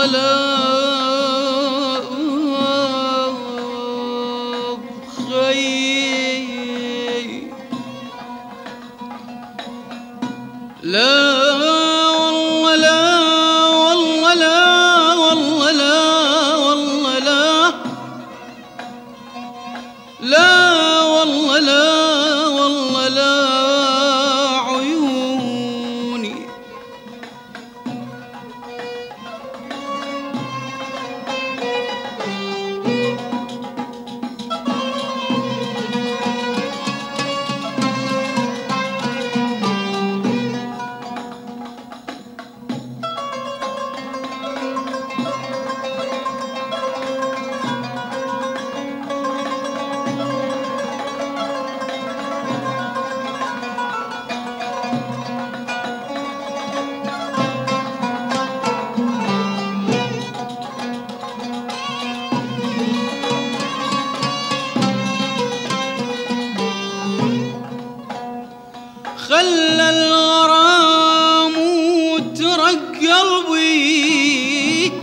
خلى الغرام وترك قلبي،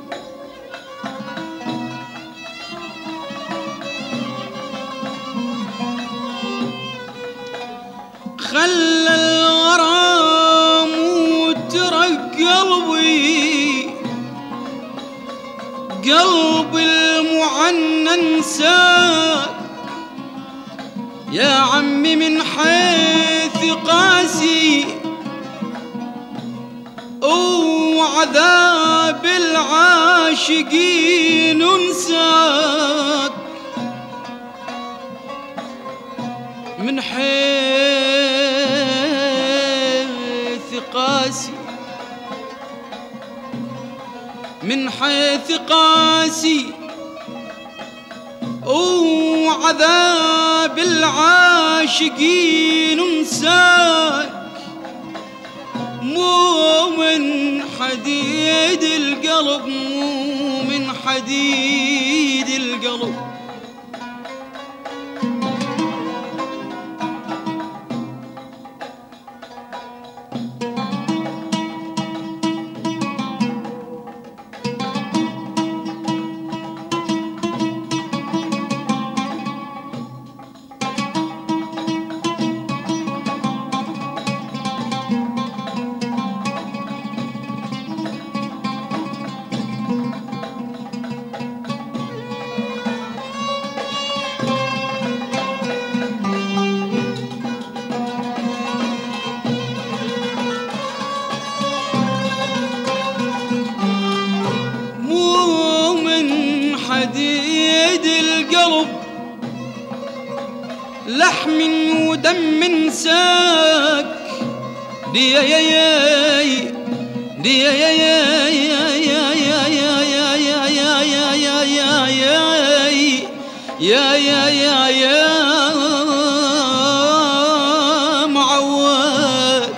خلى الغرام وترك قلبي، قلبي المعنن ساك يا عمي من حيث قاسي، وعذاب العاشقين انساك من حيث قاسي، من حيث قاسي، وعذاب العاشقين انساك، مو من حديد القلب، مو من حديد القلب. حديد القلب لحم ودم ساك، ديا يا يا ديا يا يا يا يا يا يا يا يا يا يا يا يا يا يا معود.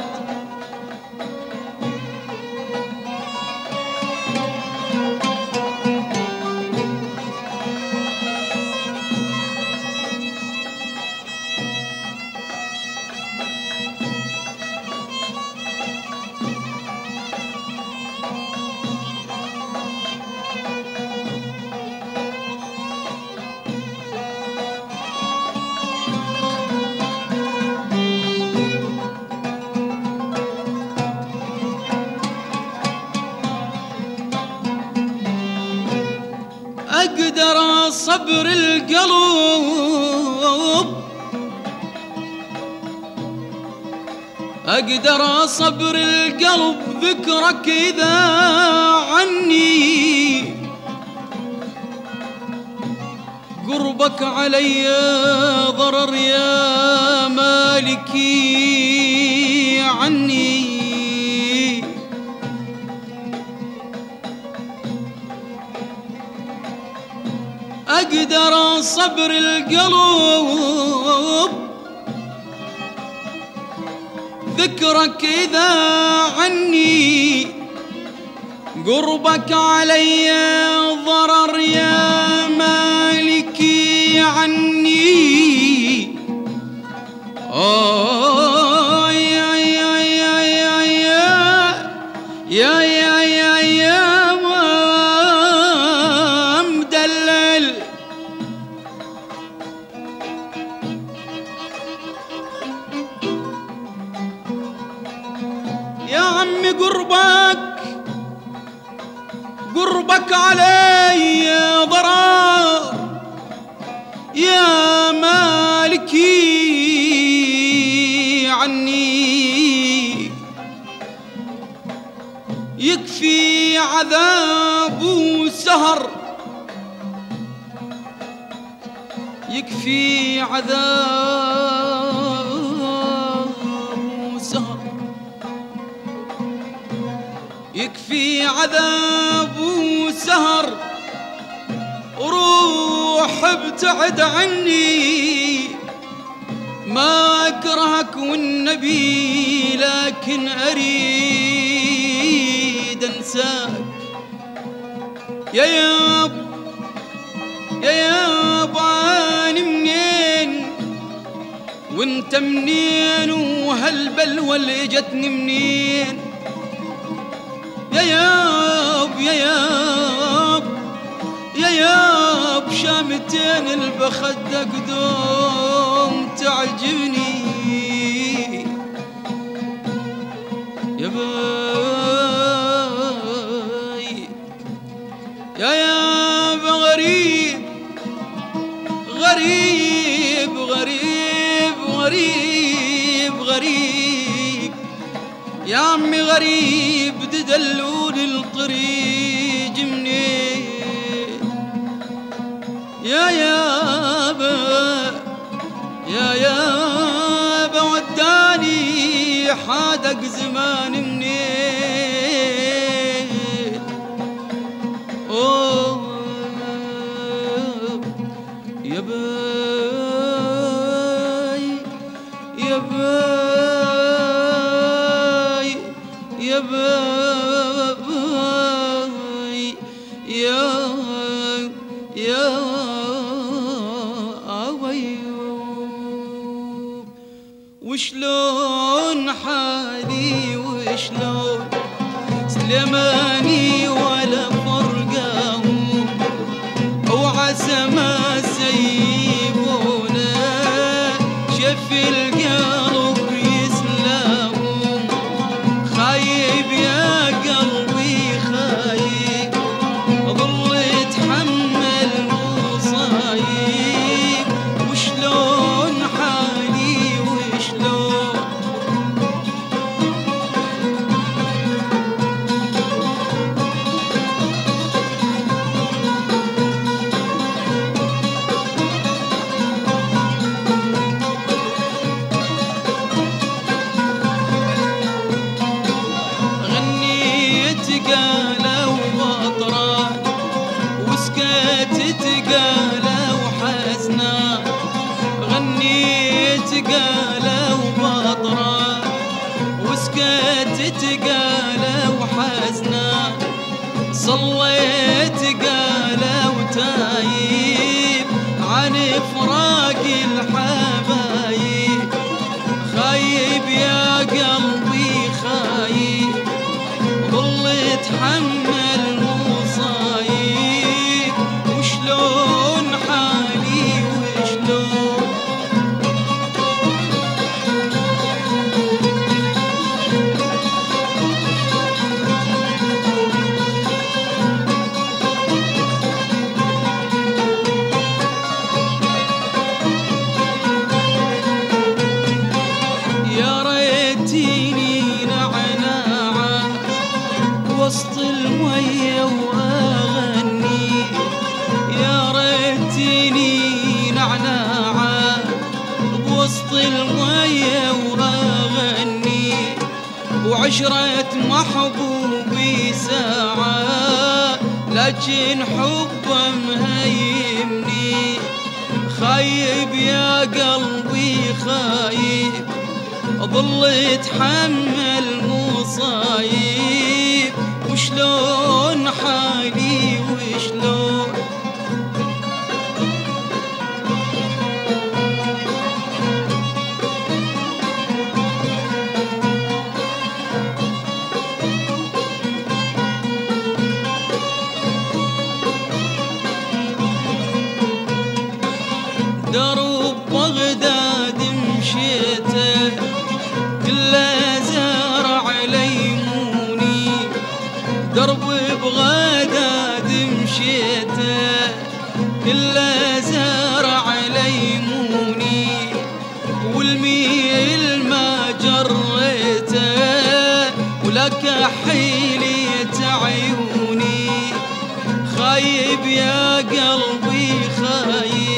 أقدر أصبر القلب، أقدر أصبر القلب ذكرك إذا عني، قربك علي ضرر يا مالكي عني. أقدر صبر القلب ذكرك إذا عني، قربك علي ضرر يا مالكي عني. يا يا يا يا يا يا يا يا يا عمي قربك علي ضرار، يا مالكي عني يكفي عذاب وسهر، يكفي عذاب وسهر، يكفي عذاب وسهر، روح ابتعد عني، ما أكرهك والنبي لكن أريد أنساك. يا ياب أنا منين وانت منين، وهالبلوى اللي جتني منين؟ يا ياب شامتين البخدة قدوم تعجبني، يا باي يا ياب غريب غريب غريب غريب غريب، يا عمي غريب تدلوني الطريق منين؟ يا يابا وداني حادق زمان منين؟ أوه يا باي يا باي يا باي يا أويوب، وشلون حالي وشلون سليماني ولا فرقاهم، وعسى ما سيبونا شف القلب يسلمون، خايب يا قلبي خايب ظل يتحمل مصايب، وشلون حالي وشلون غنيت قالوا بطران وسكتت قالوا حزنان، غنيت قالوا بطران وسكتت قالوا حزنان، صليت قالوا تايب عن فراق الحبايب، خايب يا قلبي خايب ظل يتحمل مصايب، وشلون حالي وشلون يا ريتيني نعناعة وسط المية وأغني، يا ريتيني نعناعة بوسط المية وأغني، وعشرة محبوبي ساعة لكن حبه مهيمني، خايب يا قلبي خايب ظل يتحمل مصايب، وشلون حالي وشلون درب بغداد مشيته كله زارع ليمون، والميل ما جريته ولك حيلة عيوني. خايب يا قلبي خايب